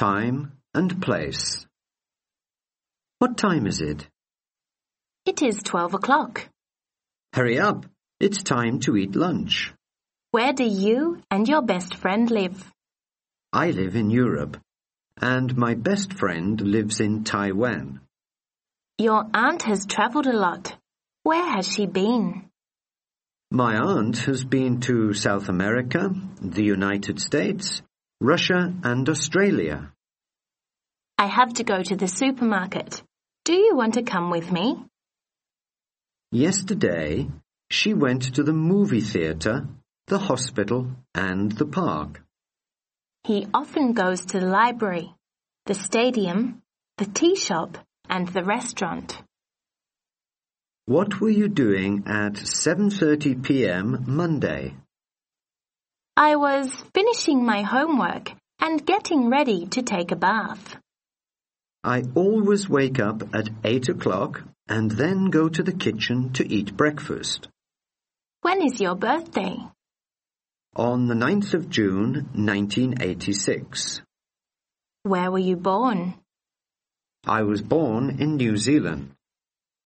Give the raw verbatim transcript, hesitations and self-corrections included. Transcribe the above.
time and place. What time is it? It is twelve o'clock. Hurry up, it's time to eat lunch. Where do you and your best friend live? I live in Europe, and my best friend lives in Taiwan. Your aunt has travelled a lot. Where has she been? My aunt has been to South America, the United States, Russia and Australia. I have to go to the supermarket. Do you want to come with me? Yesterday, she went to the movie theatre, the hospital and the park. He often goes to the library, the stadium, the tea shop and the restaurant. What were you doing at seven thirty p m Monday? I was finishing my homework and getting ready to take a bath. I always wake up at eight o'clock and then go to the kitchen to eat breakfast. When is your birthday? On the ninth of June, nineteen eighty-six. Where were you born? I was born in New Zealand.